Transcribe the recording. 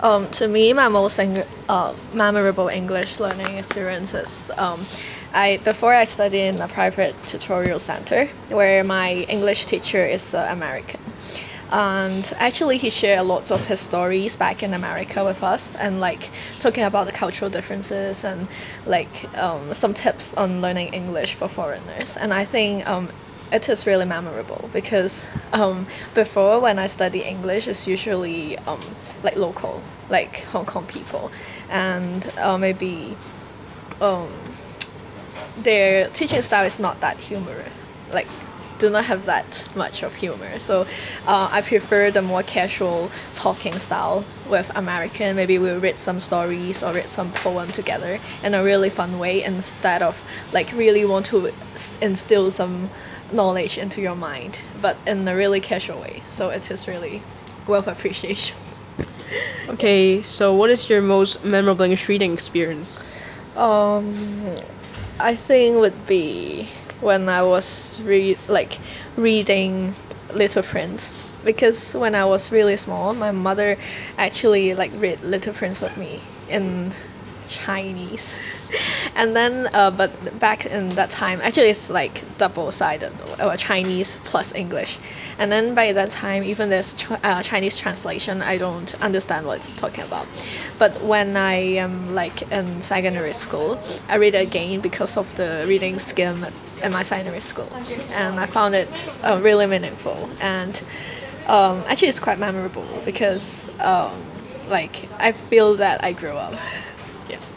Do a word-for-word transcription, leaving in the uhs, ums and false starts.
Um, to me, my most eng- uh, memorable English learning experiences. Um, I before I studied in a private tutorial center where my English teacher is uh, American, and actually he shared lots of his stories back in America with us, and like talking about the cultural differences and like um, some tips on learning English for foreigners. And I think um, it is really memorable because um, before when I study English, it's usually um, like local, like Hong Kong people, and uh, maybe um, their teaching style is not that humorous, like do not have that much of humor. So uh, I prefer the more casual talking style with American. Maybe we'll read some stories or read some poem together in a really fun way instead of like really want to s- instill some knowledge into your mind, but in a really casual way. So it is really worth appreciation. Okay, so what is your most memorable English reading experience? Um, I think would be when I was re- like reading Little Prince, because when I was really small, my mother actually like read Little Prince with me in Chinese. And then uh, but back in that time, actually it's like double sided, uh, Chinese plus English. And then by that time, even this ch- uh, Chinese translation, I don't understand what it's talking about. But when I am like in secondary school, I read it again because of the reading scheme in my secondary school, and I found it uh, really meaningful. And um, actually, it's quite memorable because um, like I feel that I grew up. Yeah.